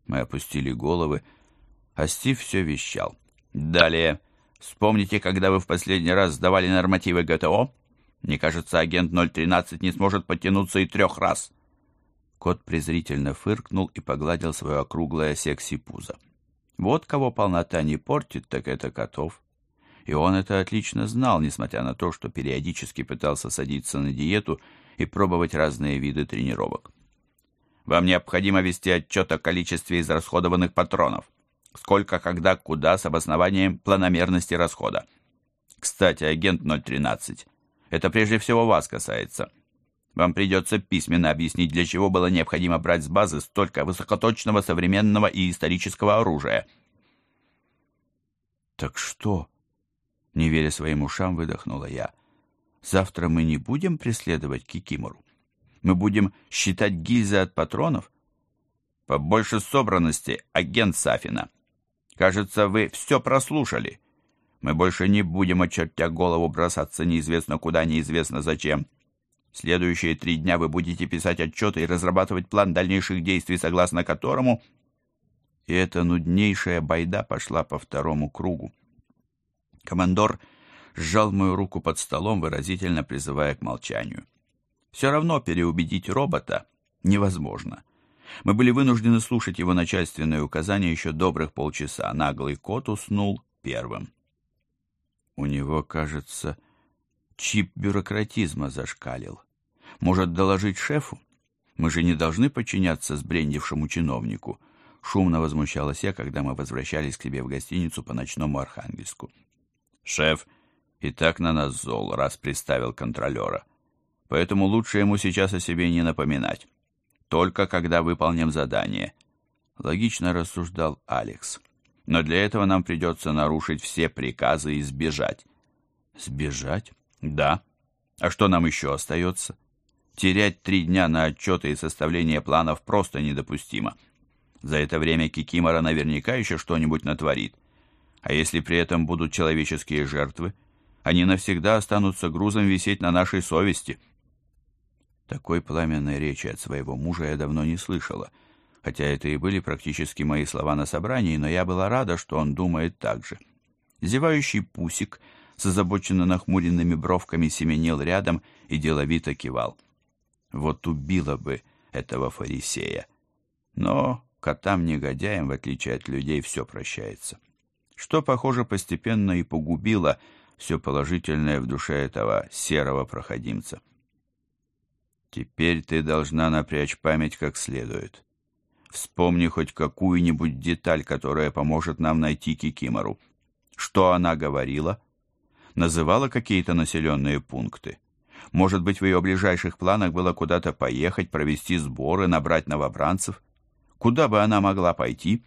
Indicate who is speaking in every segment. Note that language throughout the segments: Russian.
Speaker 1: Мы опустили головы, а Стив все вещал. «Далее. Вспомните, когда вы в последний раз сдавали нормативы ГТО? Мне кажется, агент 013 не сможет подтянуться и 3 раз». Кот презрительно фыркнул и погладил свое округлое секси-пузо. Вот кого полнота не портит, так это котов. И он это отлично знал, несмотря на то, что периодически пытался садиться на диету и пробовать разные виды тренировок. «Вам необходимо вести отчет о количестве израсходованных патронов. Сколько, когда, куда, с обоснованием планомерности расхода. Кстати, агент 013, это прежде всего вас касается. Вам придется письменно объяснить, для чего было необходимо брать с базы столько высокоточного, современного и исторического оружия». «Так что?» — не веря своим ушам, выдохнула я. «Завтра мы не будем преследовать Кикимору? Мы будем считать гильзы от патронов?» «Побольше собранности, агент Сафина. Кажется, вы все прослушали. Мы больше не будем, очертя голову, бросаться неизвестно куда, неизвестно зачем. Следующие 3 дня вы будете писать отчеты и разрабатывать план дальнейших действий, согласно которому...» И эта нуднейшая байда пошла по 2-му кругу. Командор сжал мою руку под столом, выразительно призывая к молчанию. Все равно переубедить робота невозможно. Мы были вынуждены слушать его начальственные указания еще добрых полчаса. Наглый кот уснул первым. У него, кажется, чип бюрократизма зашкалил. Может, доложить шефу? Мы же не должны подчиняться сбрендившему чиновнику. Шумно возмущалась я, когда мы возвращались к себе в гостиницу по ночному Архангельску. Шеф и так на нас зол, раз приставил контролера. Поэтому лучше ему сейчас о себе не напоминать. Только когда выполним задание. Логично рассуждал Алекс. Но для этого нам придется нарушить все приказы и сбежать. Сбежать? Да. А что нам еще остается? Терять 3 дня на отчеты и составление планов просто недопустимо. За это время Кикимора наверняка еще что-нибудь натворит. А если при этом будут человеческие жертвы, они навсегда останутся грузом висеть на нашей совести. Такой пламенной речи от своего мужа я давно не слышала, хотя это и были практически мои слова на собрании, но я была рада, что он думает так же. Зевающий Пусик с озабоченно нахмуренными бровками семенил рядом и деловито кивал. Вот убила бы этого фарисея. Но котам-негодяям, в отличие от людей, все прощается. Что, похоже, постепенно и погубило все положительное в душе этого серого проходимца. Теперь ты должна напрячь память как следует. Вспомни хоть какую-нибудь деталь, которая поможет нам найти Кикимору. Что она говорила? Называла какие-то населенные пункты? Может быть, в ее ближайших планах было куда-то поехать, провести сборы, набрать новобранцев? Куда бы она могла пойти?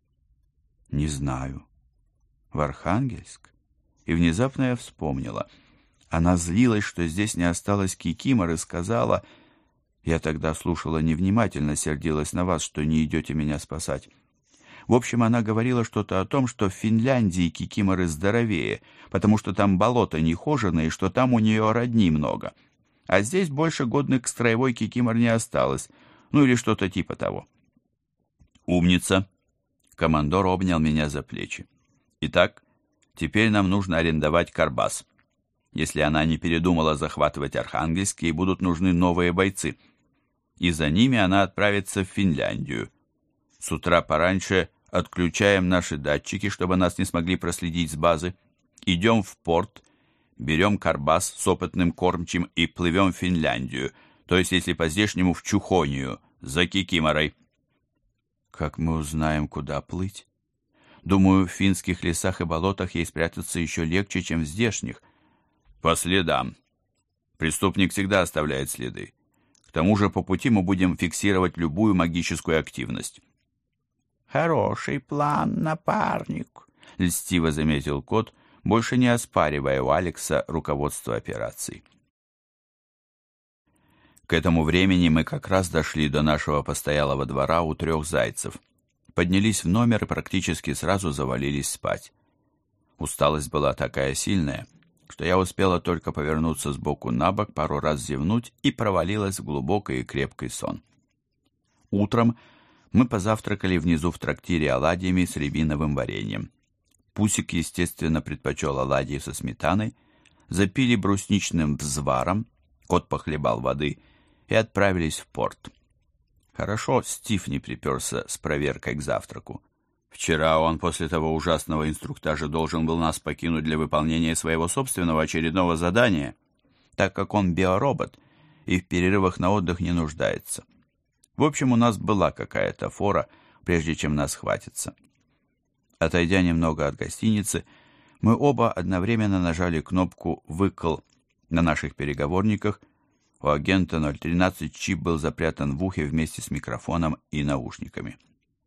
Speaker 1: Не знаю. В Архангельск? И внезапно я вспомнила. Она злилась, что здесь не осталось Кикиморы, и сказала... Я тогда слушала невнимательно, сердилась на вас, что не идете меня спасать. В общем, она говорила что-то о том, что в Финляндии кикиморы здоровее, потому что там болото нехоженое, и что там у нее родни много. А здесь больше годных к строевой кикимор не осталось, ну или что-то типа того. Умница. Командор обнял меня за плечи. Итак, теперь нам нужно арендовать Карбас. Если она не передумала захватывать Архангельск, ей будут нужны новые бойцы. И за ними она отправится в Финляндию. С утра пораньше отключаем наши датчики, чтобы нас не смогли проследить с базы. Идем в порт, берем Карбас с опытным кормчим и плывем в Финляндию, то есть, если по-здешнему, в Чухонию, за Кикиморой. Как мы узнаем, куда плыть? Думаю, в финских лесах и болотах ей спрятаться еще легче, чем в здешних. По следам. Преступник всегда оставляет следы. К тому же по пути мы будем фиксировать любую магическую активность. «Хороший план, напарник», — льстиво заметил кот, больше не оспаривая у Алекса руководство операцией. К этому времени мы как раз дошли до нашего постоялого двора у 3 зайцев. Поднялись в номер и практически сразу завалились спать. Усталость была такая сильная, что я успела только повернуться с боку на бок, пару раз зевнуть и провалилась в глубокий и крепкий сон. Утром Мы позавтракали внизу в трактире оладьями с рябиновым вареньем. Пусик, естественно, предпочел оладьи со сметаной, запили брусничным взваром, кот похлебал воды и отправились в порт. Хорошо Стив не приперся с проверкой к завтраку. Вчера он после того ужасного инструктажа должен был нас покинуть для выполнения своего собственного очередного задания, так как он биоробот и в перерывах на отдых не нуждается. В общем, у нас была какая-то фора, прежде чем нас хватится. Отойдя немного от гостиницы, мы оба одновременно нажали кнопку «Выкл» на наших переговорниках. У агента 013 чип был запрятан в ухе вместе с микрофоном и наушниками.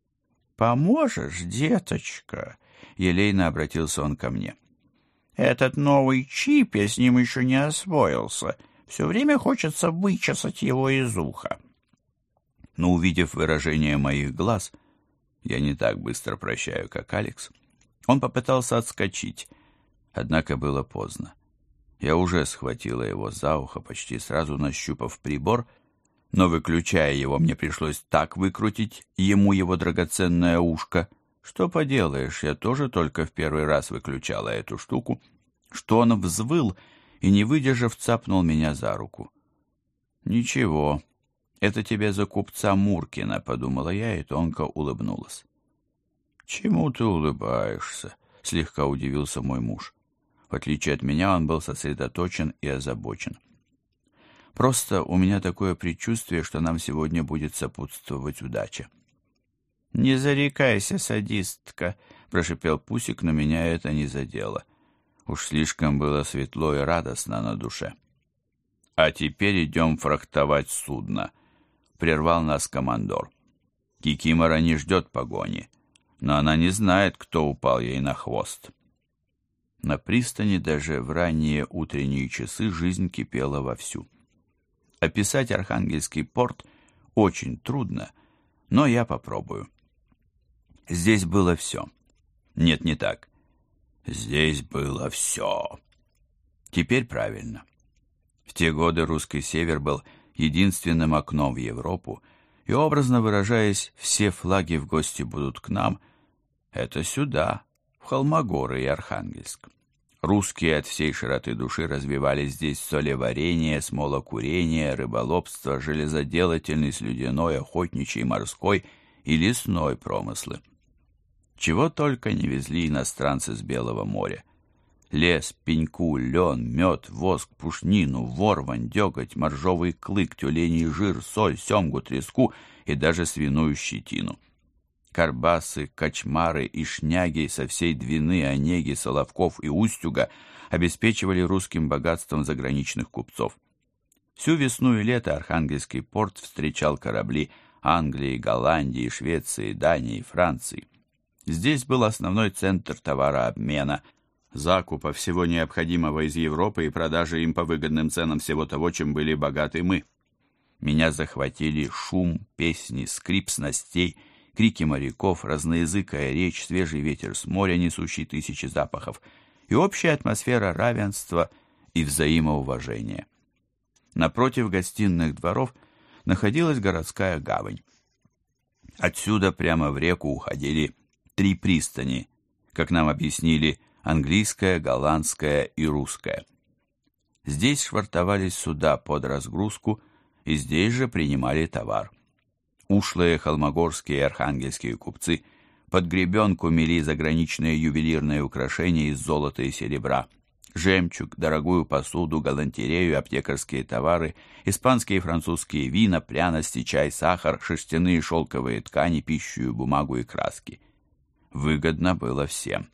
Speaker 1: «Поможешь, деточка?» — елейно обратился он ко мне. «Этот новый чип, я с ним еще не освоился. Все время хочется вычесать его из уха». Но, увидев выражение моих глаз, я не так быстро прощаю, как Алекс, он попытался отскочить, однако было поздно. Я уже схватила его за ухо, почти сразу нащупав прибор, но, выключая его, мне пришлось так выкрутить ему его драгоценное ушко. Что поделаешь, я тоже только в первый раз выключала эту штуку, что он взвыл и, не выдержав, цапнул меня за руку. «Ничего, это тебе за купца Муркина», — подумала я и тонко улыбнулась. «Чему ты улыбаешься?» — слегка удивился мой муж. В отличие от меня, он был сосредоточен и озабочен. «Просто у меня такое предчувствие, что нам сегодня будет сопутствовать удача». «Не зарекайся, садистка», — прошипел Пусик, но меня это не задело. Уж слишком было светло и радостно на душе. «А теперь идем фрахтовать судно», — прервал нас командор. «Кикимора не ждет погони, но она не знает, кто упал ей на хвост». На пристани даже в ранние утренние часы жизнь кипела вовсю. Описать Архангельский порт очень трудно, но я попробую. Здесь было все. Нет, не так. Здесь было все. Теперь правильно. В те годы русский север был единственным окном в Европу, и, образно выражаясь, все флаги в гости будут к нам. Это сюда, в Холмогоры и Архангельск. Русские от всей широты души развивали здесь солеварение, смолокурение, рыболовство, железоделательный, слюдяной, охотничий, морской и лесной промыслы. Чего только не везли иностранцы с Белого моря. Лес, пеньку, лен, мед, воск, пушнину, ворвань, деготь, моржовый клык, тюленей жир, соль, семгу, треску и даже свиную щетину. Карбасы, качмары и шняги со всей Двины, Онеги, Соловков и Устюга обеспечивали русским богатством заграничных купцов. Всю весну и лето Архангельский порт встречал корабли Англии, Голландии, Швеции, Дании, Франции. Здесь был основной центр товарообмена, закупа всего необходимого из Европы и продажи им по выгодным ценам всего того, чем были богаты мы. Меня захватили шум, песни, скрип снастей, крики моряков, разноязыкая речь, свежий ветер с моря, несущий тысячи запахов, и общая атмосфера равенства и взаимоуважения. Напротив гостиных дворов находилась городская гавань. Отсюда прямо в реку уходили 3 пристани, как нам объяснили, английская, голландская и русская. Здесь швартовались суда под разгрузку, и здесь же принимали товар. Ушлые холмогорские и архангельские купцы под гребенку мели заграничные ювелирные украшения из золота и серебра, жемчуг, дорогую посуду, галантерею, аптекарские товары, испанские и французские вина, пряности, чай, сахар, шерстяные шелковые ткани, пищу, бумагу и краски. Выгодно было всем.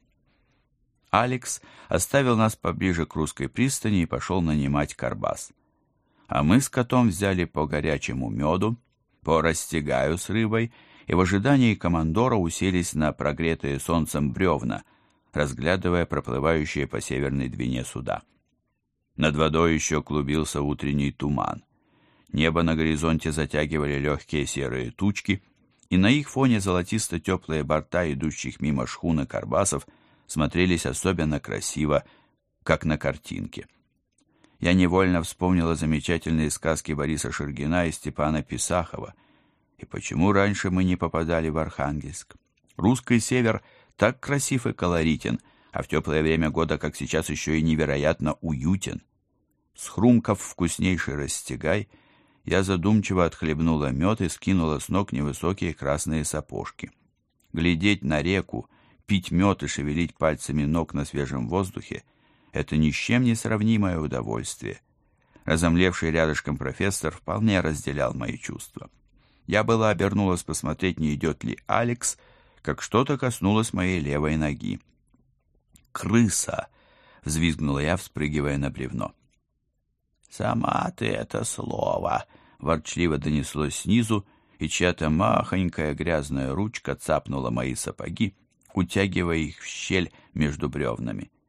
Speaker 1: Алекс оставил нас поближе к русской пристани и пошел нанимать карбас. А мы с котом взяли по горячему меду, по растягаю с рыбой и в ожидании командора уселись на прогретые солнцем бревна, разглядывая проплывающие по Северной Двине суда. Над водой еще клубился утренний туман. Небо на горизонте затягивали легкие серые тучки, и на их фоне золотисто-теплые борта идущих мимо шхун и карбасов смотрелись особенно красиво, как на картинке. Я невольно вспомнила замечательные сказки Бориса Шергина и Степана Писахова. И почему раньше мы не попадали в Архангельск? Русский север так красив и колоритен, а в теплое время года, как сейчас, еще и невероятно уютен. Схрумкав вкуснейший растягай, я задумчиво отхлебнула мед и скинула с ног невысокие красные сапожки. Глядеть на реку, пить мед и шевелить пальцами ног на свежем воздухе — это ни с чем не сравнимое удовольствие. Разомлевший рядышком профессор вполне разделял мои чувства. Я была обернулась посмотреть, не идет ли Алекс, как что-то коснулось моей левой ноги. «Крыса!» — взвизгнула я, вспрыгивая на бревно. «Сама ты это слово!» — ворчливо донеслось снизу, и чья-то махонькая грязная ручка цапнула мои сапоги, утягивая их в щель между бревнами.